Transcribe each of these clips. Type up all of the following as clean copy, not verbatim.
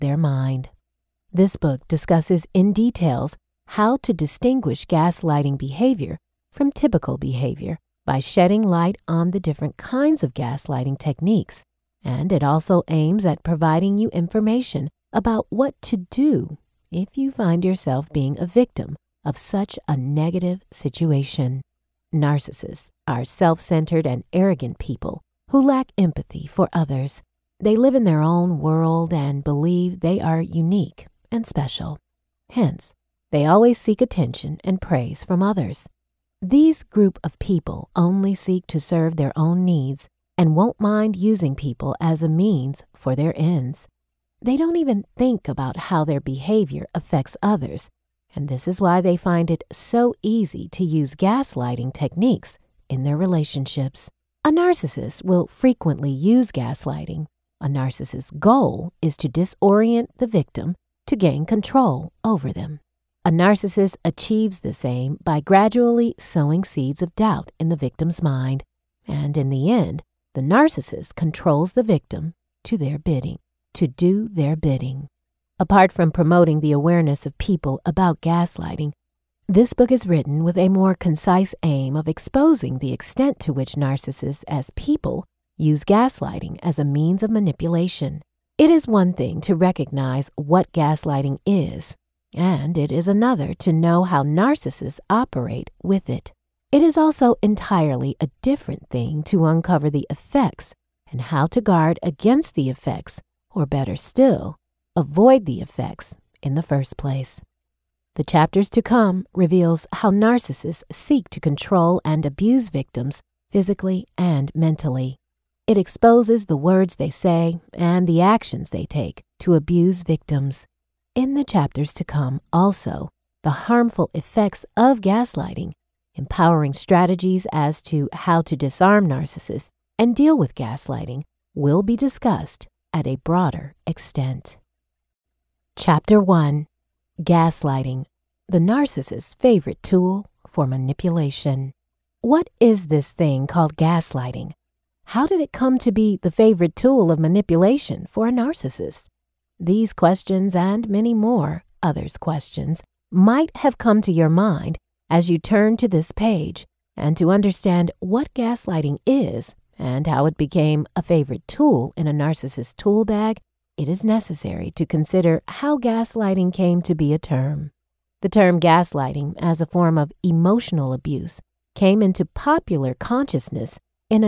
their mind. This book discusses in details how to distinguish gaslighting behavior from typical behavior by shedding light on the different kinds of gaslighting techniques, and it also aims at providing you information about what to do if you find yourself being a victim of such a negative situation. Narcissists are self-centered and arrogant people who lack empathy for others. They live in their own world and believe they are unique and special. Hence, they always seek attention and praise from others. These group of people only seek to serve their own needs and won't mind using people as a means for their ends. They don't even think about how their behavior affects others, and this is why they find it so easy to use gaslighting techniques in their relationships. A narcissist will frequently use gaslighting. A narcissist's goal is to disorient the victim to gain control over them. A narcissist achieves this aim by gradually sowing seeds of doubt in the victim's mind, and in the end, the narcissist controls the victim to do their bidding. Apart from promoting the awareness of people about gaslighting, this book is written with a more concise aim of exposing the extent to which narcissists as people use gaslighting as a means of manipulation. It is one thing to recognize what gaslighting is, and it is another to know how narcissists operate with it. It is also entirely a different thing to uncover the effects and how to guard against the effects, or better still, avoid the effects in the first place. The chapters to come reveals how narcissists seek to control and abuse victims physically and mentally. It exposes the words they say and the actions they take to abuse victims. In the chapters to come also, the harmful effects of gaslighting, empowering strategies as to how to disarm narcissists and deal with gaslighting will be discussed at a broader extent. Chapter 1. Gaslighting, the narcissist's favorite tool for manipulation. What is this thing called gaslighting? How did it come to be the favorite tool of manipulation for a narcissist? These questions and many more others' questions might have come to your mind as you turn to this page, and to understand what gaslighting is and how it became a favorite tool in a narcissist's tool bag, it is necessary to consider how gaslighting came to be a term. The term gaslighting as a form of emotional abuse came into popular consciousness in a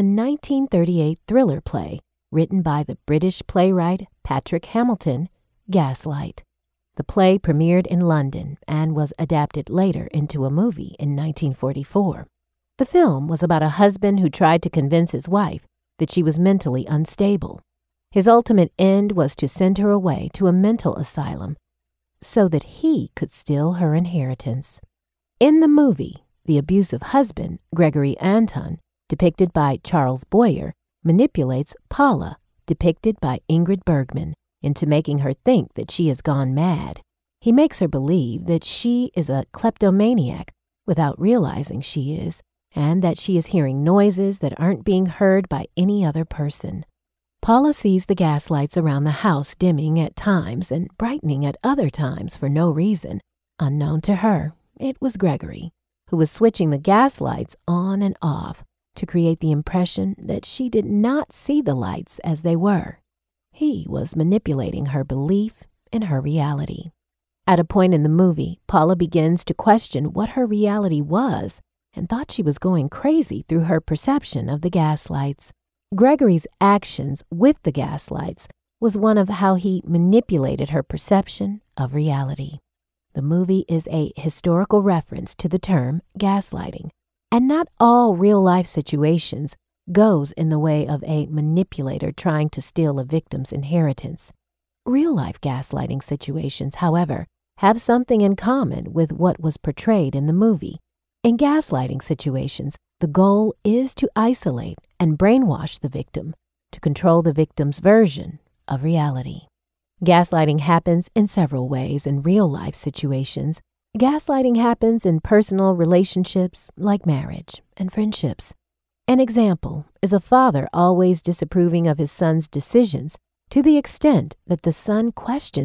1938 thriller play written by the British playwright Patrick Hamilton, Gaslight. The play premiered in London and was adapted later into a movie in 1944. The film was about a husband who tried to convince his wife that she was mentally unstable. His ultimate end was to send her away to a mental asylum so that he could steal her inheritance. In the movie, the abusive husband, Gregory Anton, depicted by Charles Boyer, manipulates Paula, depicted by Ingrid Bergman, into making her think that she has gone mad. He makes her believe that she is a kleptomaniac without realizing she is, and that she is hearing noises that aren't being heard by any other person. Paula sees the gas lights around the house dimming at times and brightening at other times for no reason. Unknown to her, it was Gregory, who was switching the gas lights on and off to create the impression that she did not see the lights as they were. He was manipulating her belief in her reality. At a point in the movie, Paula begins to question what her reality was and thought she was going crazy through her perception of the gas lights. Gregory's actions with the gas lights was one of how he manipulated her perception of reality. The movie is a historical reference to the term gaslighting, and not all real-life situations goes in the way of a manipulator trying to steal a victim's inheritance. Real-life gaslighting situations, however, have something in common with what was portrayed in the movie. In gaslighting situations, the goal is to isolate and brainwash the victim to control the victim's version of reality. Gaslighting happens in several ways in real-life situations. Gaslighting happens in personal relationships like marriage and friendships. An example is a father always disapproving of his son's decisions to the extent that the son questions